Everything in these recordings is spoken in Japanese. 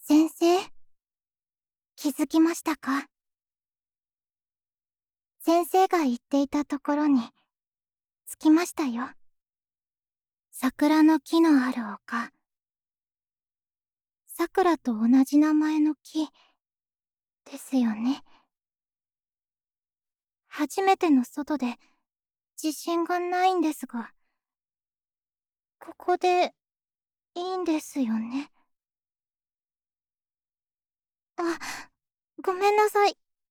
先生、気づきましたか？先生が言っていたところに着きましたよ。桜の木のある丘。桜と同じ名前の木ですよね。初めての外で自信がないんですが、ここでいいんですよね。あ、ごめんなさい。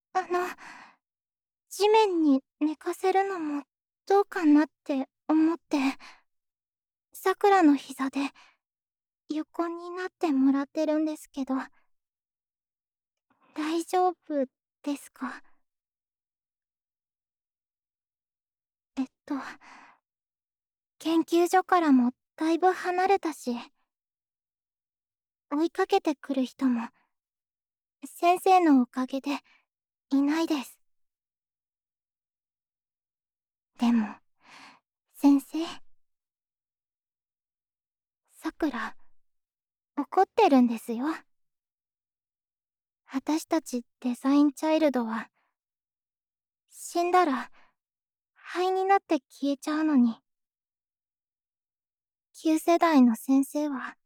地面に寝かせるのもどうかなって思って、桜の膝で横になってもらってるんですけど、大丈夫ですか？えっと、研究所からもだいぶ離れたし、追いかけてくる人も先生のおかげでいないです。でも、先生、さくら、怒ってるんですよ。私たちデザインチャイルドは、死んだら灰になって消えちゃうのに、旧世代の先生は、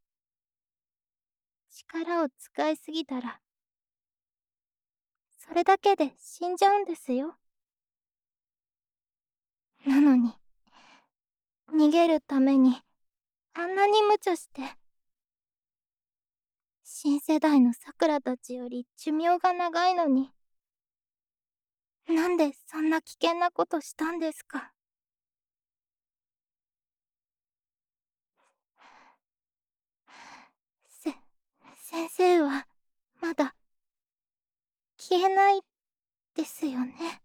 力を使いすぎたら、それだけで死んじゃうんですよ。なのに、逃げるために、あんなに無茶して、新世代の桜たちより寿命が長いのに、なんでそんな危険なことしたんですか？せ、先生は、まだ、消えないですよね。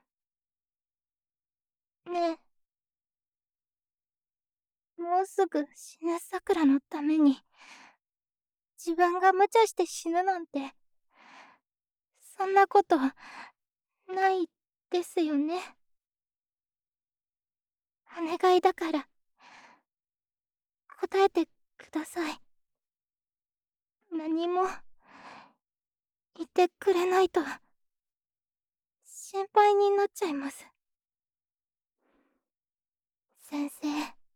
ねえ、もうすぐ死ぬ桜のために、自分が無茶して死ぬなんて、そんなこと、ないですよね。お願いだから、答えてください。何も、言ってくれないと、心配になっちゃいます。先生、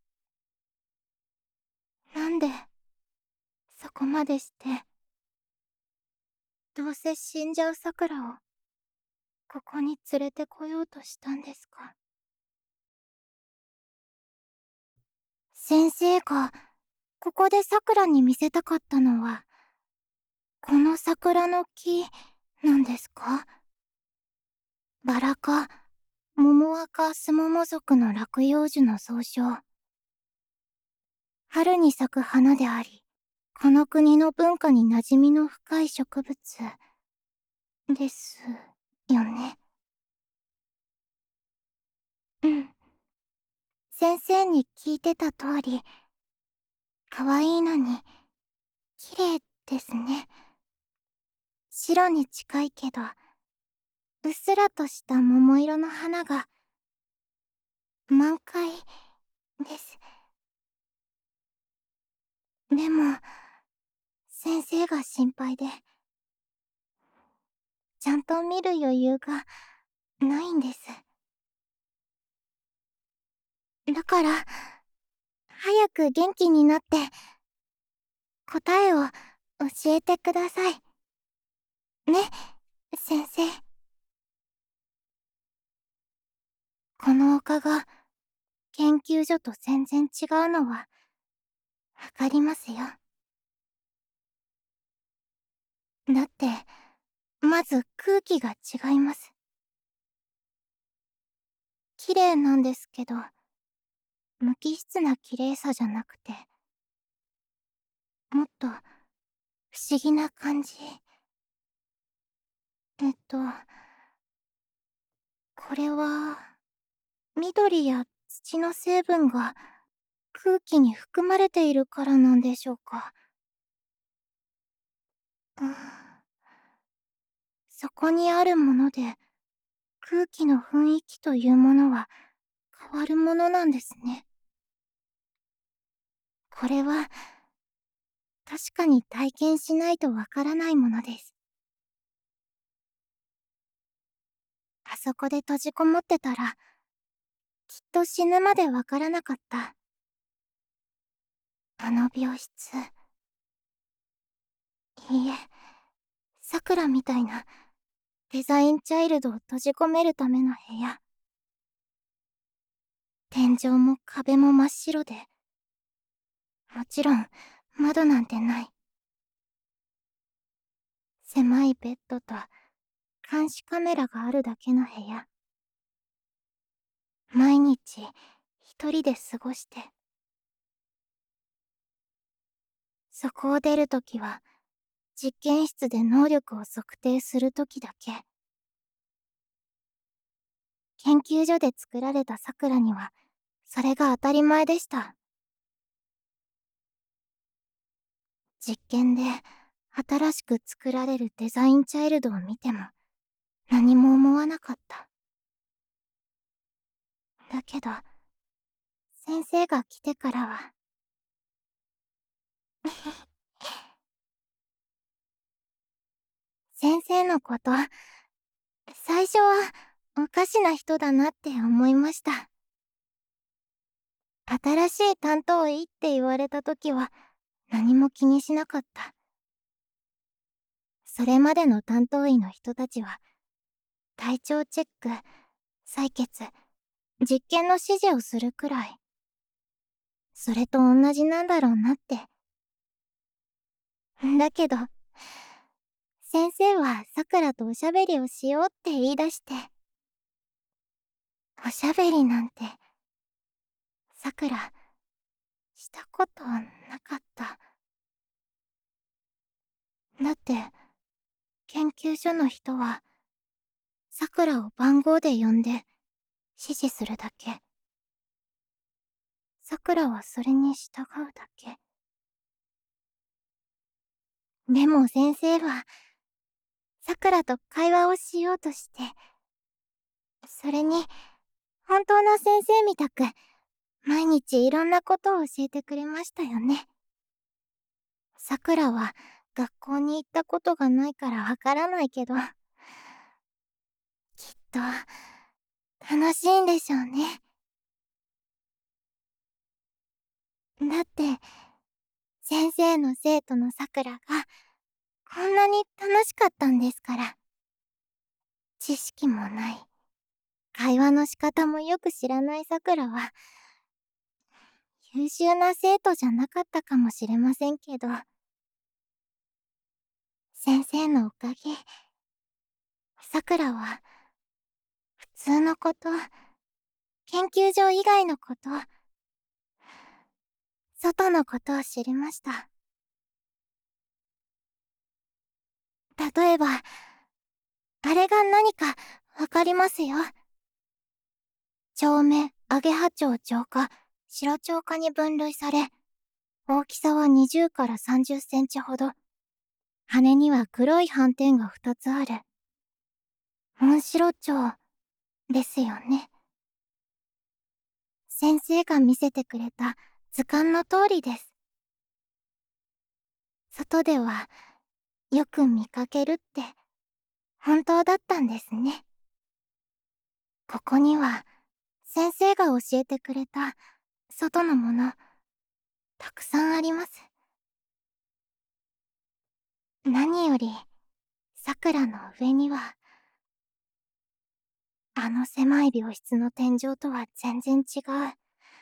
なんで、そこまでして、どうせ死んじゃう桜を、ここに連れてこようとしたんですか？先生が、ここで桜に見せたかったのは、この桜の木、なんですか？バラ科、モモアカスモモ属の落葉樹の総称。春に咲く花であり、この国の文化に馴染みの深い植物、ですよね。うん。先生に聞いてた通り、可愛いのに、綺麗ですね。白に近いけど、うっすらとした桃色の花が、満開です。でも、先生が心配で、ちゃんと見る余裕がないんです。だから、早く元気になって、答えを教えてください。ね、先生。この丘が研究所と全然違うのは、わかりますよ。だって、まず空気が違います。綺麗なんですけど、無機質な綺麗さじゃなくて、もっと不思議な感じ。えっと、これは、緑や土の成分が空気に含まれているからなんでしょうか。うん、そこにあるもので、空気の雰囲気というものは変わるものなんですね。これは、確確かに体験しないとわからないものです。あそこで閉じこもってたら、きっと死ぬまでわからなかった。あの病室。いいえ、さくらみたいなデザインチャイルドを閉じ込めるための部屋。天井も壁も真っ白で、もちろん窓なんてない。狭いベッドと監視カメラがあるだけの部屋。毎日一人で過ごして、そこを出るときは実験室で能力を測定するときだけ。研究所で作られたさくらにはそれが当たり前でした。実験で新しく作られるデザインチャイルドを見ても何も思わなかった。だけど先生が来てからは先生のこと、最初はおかしな人だなって思いました。新しい担当医って言われた時は何も気にしなかった。それまでの担当医の人たちは体調チェック、採血、実験の指示をするくらい。それと同じなんだろうなって。だけど、先生はさくらとおしゃべりをしようって言い出して。おしゃべりなんて、さくら、したことなかった。だって、研究所の人は、さくらを番号で呼んで、指示するだけ。さくらはそれに従うだけ。でも先生は、さくらと会話をしようとして、それに、本当の先生みたく、毎日いろんなことを教えてくれましたよね。さくらは学校に行ったことがないからわからないけど、きっと楽しいんでしょうね。だって、先生の生徒のさくらがこんなに楽しかったんですから。知識もない、会話の仕方もよく知らないさくらは、優秀な生徒じゃなかったかもしれませんけど、先生のおかげ、さくらは、普通のこと、研究所以外のこと、外のことを知りました。例えば、あれが何かわかりますよ。長目、アゲハチョウ超過、白蝶化に分類され、大きさは20から30センチほど。羽には黒い斑点が2つある。モンシロチョウですよね。先生が見せてくれた図鑑の通りです。外ではよく見かけるって本当だったんですね。ここには先生が教えてくれた外のものたくさんあります。何より桜の上にはあの狭い病室の天井とは全然違う。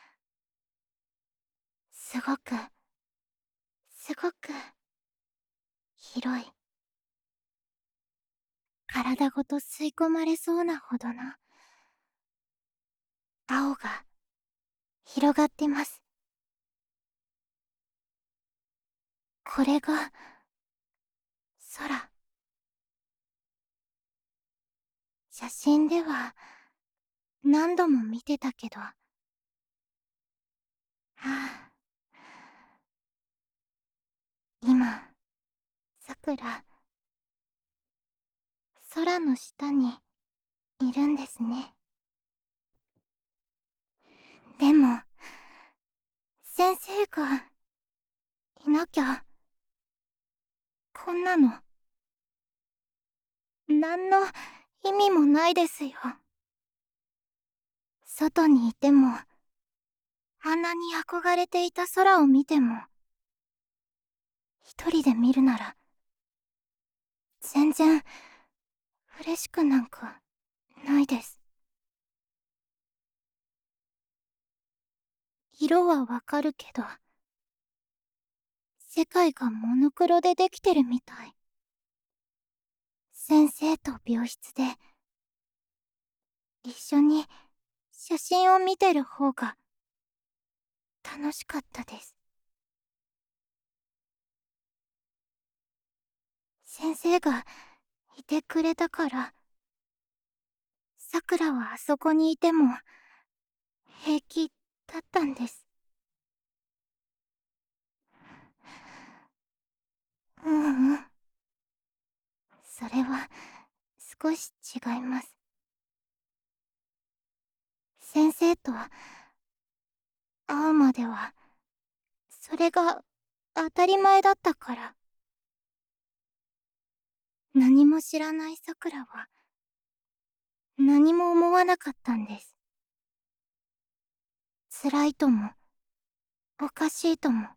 すごく、すごく広い。体ごと吸い込まれそうなほどの青が広がってます。これが空。写真では何度も見てたけど、はあ、今、さくら、空の下にいるんですね。でも、先生がいなきゃこんなの何の意味もないですよ。外にいても、あんなに憧れていた空を見ても、一人で見るなら、全然嬉しくなんかないです。色はわかるけど、世界がモノクロでできてるみたい。先生と病室で、一緒に写真を見てる方が楽しかったです。先生がいてくれたから、さくらはあそこにいても平気だったんです。うんうん。それは少し違います。先生と会うまでは、それが当たり前だったから。何も知らないさくらは、何も思わなかったんです。辛いとも、おかしいとも。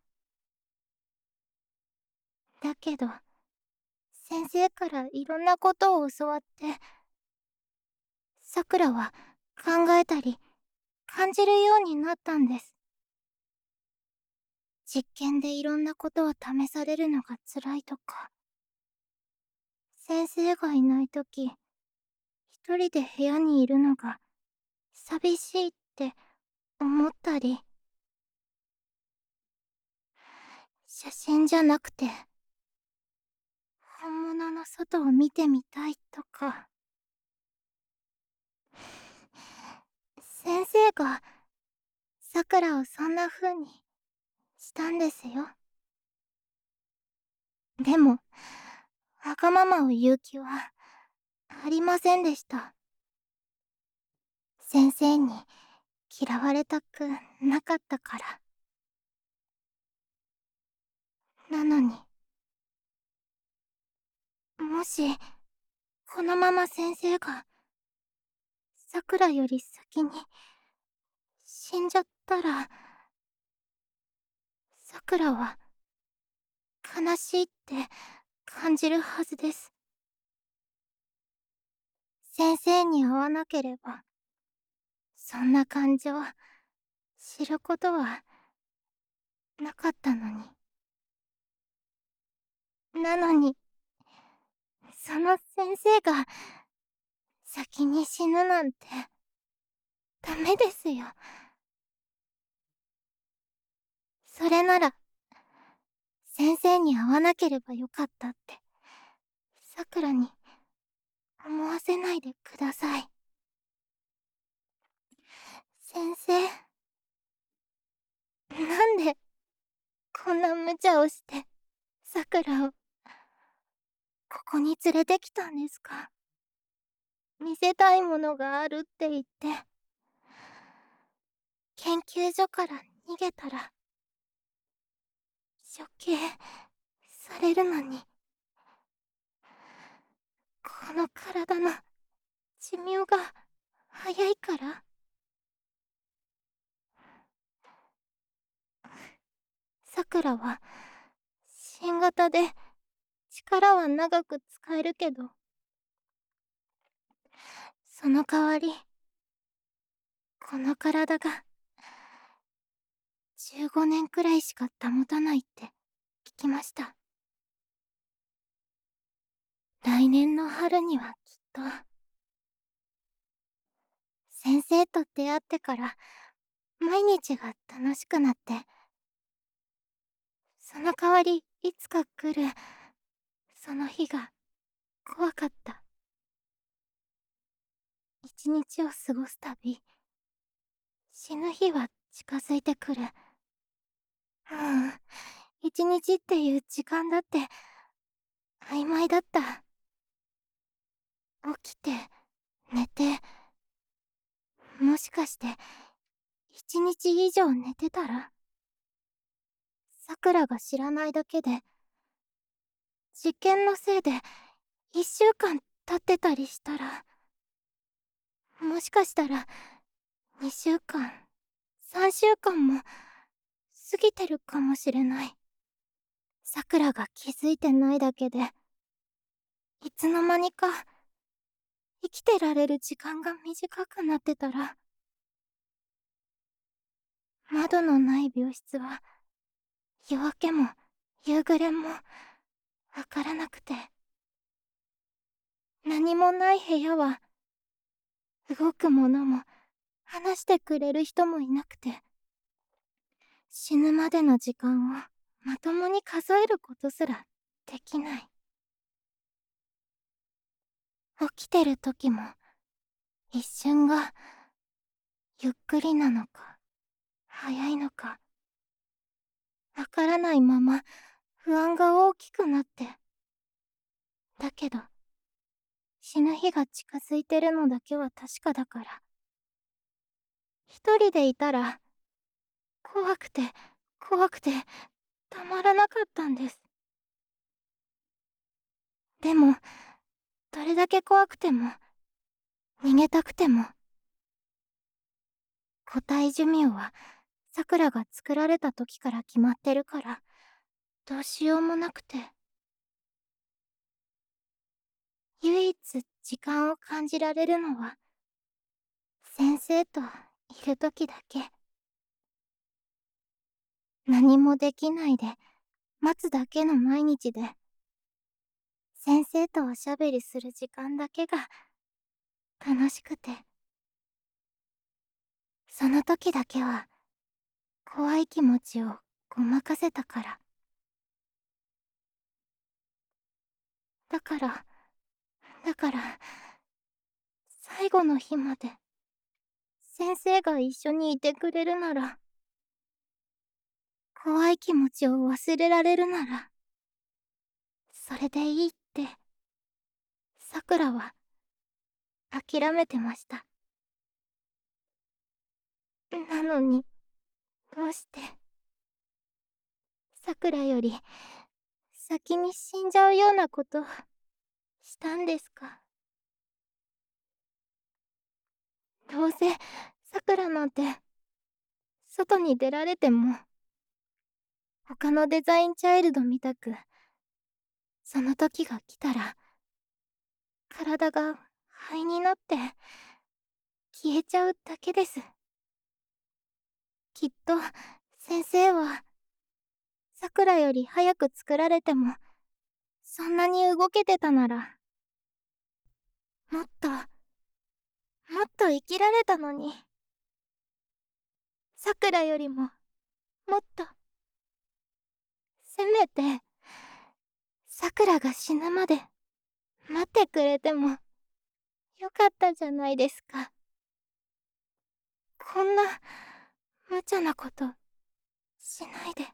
だけど、先生からいろんなことを教わって、さくらは考えたり、感じるようになったんです。実験でいろんなことを試されるのが辛いとか、先生がいないとき、一人で部屋にいるのが寂しいって思ったり、写真じゃなくて、本物の外を見てみたいとか、先生がさくらをそんな風にしたんですよ。でも、わがままを言う気はありませんでした。先生に嫌われたくなかったから。なのに、もし、このまま先生が、さくらより先に死んじゃったら、さくらは悲しいって感じるはずです。先生に会わなければ、そんな感情、知ることはなかったのに。なのに、その先生が先に死ぬなんて、ダメですよ。それなら、先生に会わなければよかったって、さくらに思わせないでください。先生、なんで、こんな無茶をして、さくらを、ここに連れてきたんですか？見せたいものがあるって言って、研究所から逃げたら、処刑されるのに、この体の寿命が早いから。さくらは、新型で力は長く使えるけど、その代わり、この体が、15年くらいしか保たないって聞きました。来年の春にはきっと、先生と出会ってから、毎日が楽しくなって、その代わりいつか来る、その日が怖かった。一日を過ごすたび、死ぬ日は近づいてくる。一日っていう時間だって曖昧だった。起きて、寝て、もしかして一日以上寝てたら、さくらが知らないだけで実験のせいで1週間経ってたりしたら、もしかしたら2週間、3週間も過ぎてるかもしれない。さくらが気づいてないだけで、いつの間にか生きてられる時間が短くなってたら、窓のない病室は夜明けも夕暮れもわからなくて、何もない部屋は動くものも話してくれる人もいなくて、死ぬまでの時間をまともに数えることすらできない。起きてる時も一瞬がゆっくりなのか早いのかわからないまま不安が大きくなって、だけど死ぬ日が近づいてるのだけは確かだから、一人でいたら怖くて怖くてたまらなかったんです。でもどれだけ怖くても逃げたくても、個体寿命はさくらが作られた時から決まってるから、どうしようもなくて、唯一時間を感じられるのは先生といる時だけ。何もできないで待つだけの毎日で、先生とおしゃべりする時間だけが楽しくて、その時だけは怖い気持ちをごまかせたから。だから、だから、最後の日まで先生が一緒にいてくれるなら、怖い気持ちを忘れられるなら、それでいいって、さくらは諦めてました。なのに、どうして、さくらより先に死んじゃうようなことしたんですか。どうせさくらなんて外に出られても他のデザインチャイルドみたく、その時が来たら体が灰になって消えちゃうだけです。きっと先生はさくらより早く作られても、そんなに動けてたならもっと生きられたのに。さくらよりももっと、せめてさくらが死ぬまで待ってくれてもよかったじゃないですか。こんな無茶なことしないで。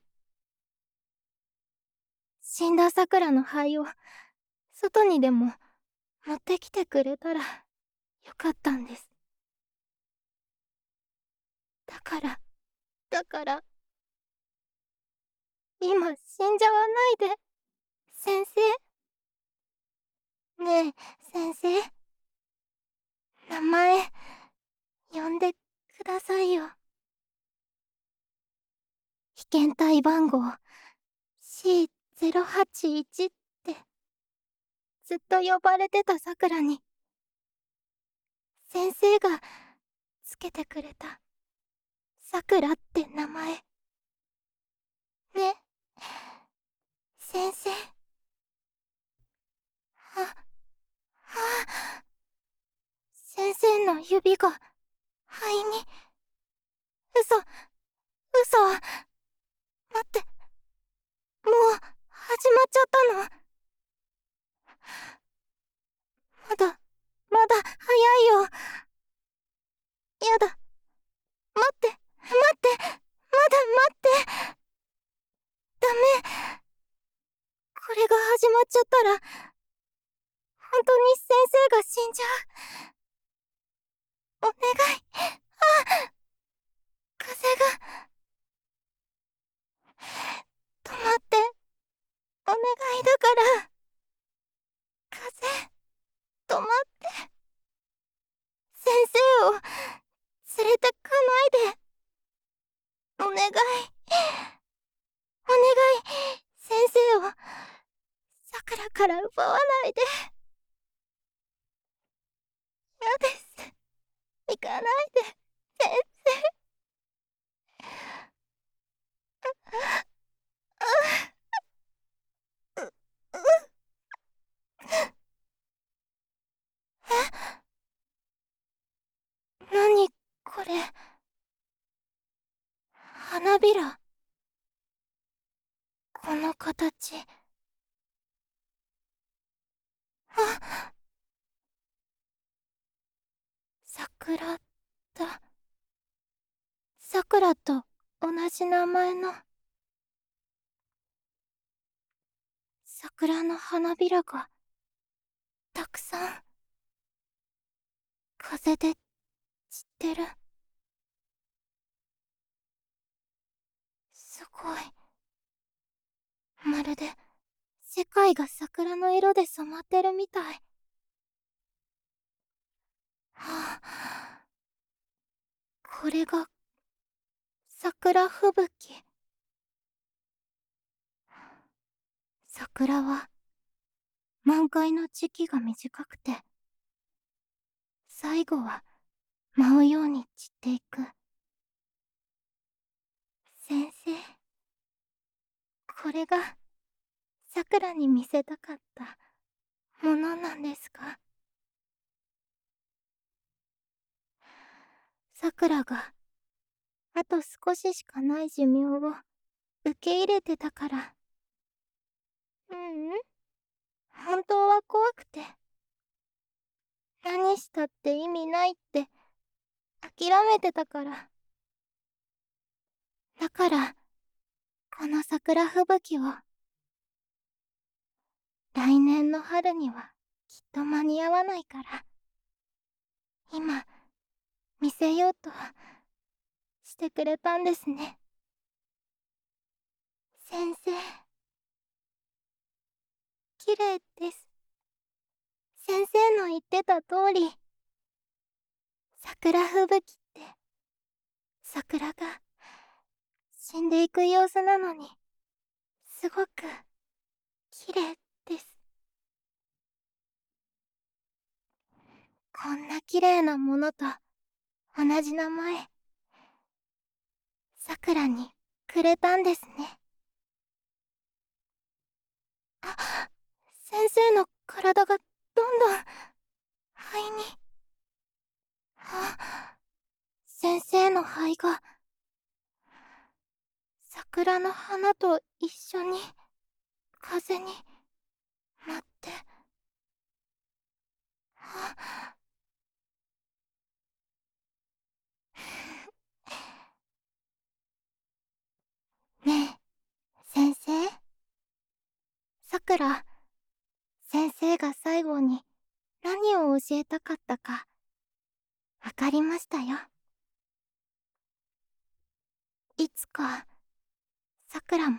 死んださくらの灰を外にでも持ってきてくれたらよかったんです。だから、今死んじゃわないで、先生。ねえ、先生。名前、呼んでくださいよ。被験体番号 C081 ってずっと呼ばれてたさくらに、先生がつけてくれたさくらって名前。ね、先生。先生の指が肺に。嘘。待って、もう始まっちゃったの。まだ早いよ。やだ。待って、まだ待って。ダメ。これが始まっちゃったら、本当に先生が死んじゃう。お願い。風が止まって。 お願いだから、風、止まって。先生を連れてかないで。お願い。お願い。先生を、桜から奪わないで。嫌です。行かないで。先生。何これ。花びら。この形。あ、桜だ。桜と同じ名前の。桜の花びらが、たくさん、風で散ってる。すごい。まるで、世界が桜の色で染まってるみたい。はあ、これが、桜吹雪。桜は、満開の時期が短くて、最後は、舞うように散っていく。先生、これが、桜に見せたかったものなんですか？桜が、あと少ししかない寿命を受け入れてたから。ううん、本当は怖くて、何したって意味ないって諦めてたから。だから、この桜吹雪を、来年の春にはきっと間に合わないから、今、見せようとしてくれたんですね。先生、綺麗です。先生の言ってた通り、桜吹雪って、桜が死んでいく様子なのに、すごく綺麗です。こんな綺麗なものと同じ名前、桜にくれたんですね。あ、先生の体がどんどん肺に。あ、先生の肺が桜の花と一緒に風に舞って。あ、ねえ、先生。さくら、先生が最後に何を教えたかったか、わかりましたよ。いつか、さくらも、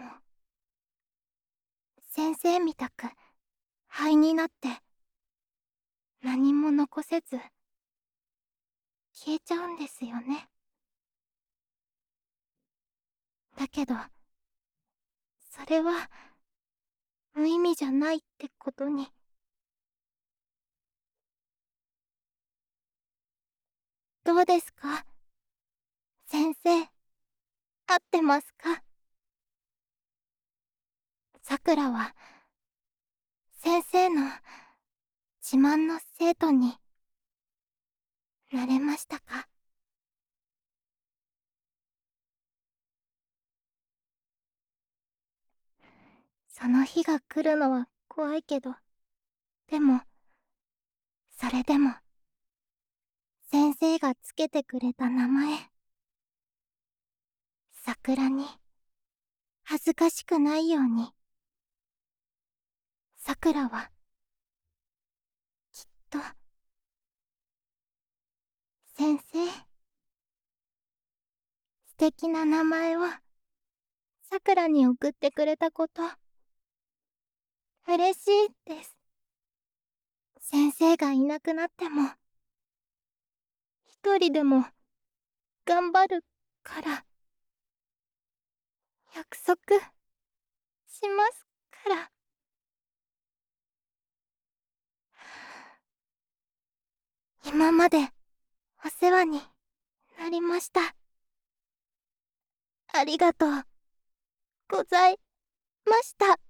先生みたく、灰になって、何も残せず、消えちゃうんですよね。だけど、それは、無意味じゃないってことに。どうですか？先生、合ってますか？さくらは、先生の自慢の生徒になれましたか？その日が来るのは怖いけど、でも、それでも、先生がつけてくれた名前、桜に、恥ずかしくないように、桜は、きっと、先生、素敵な名前を、桜に送ってくれたこと、 嬉しいです。先生がいなくなっても、一人でも頑張るから、約束しますから。今までお世話になりました。ありがとうございました。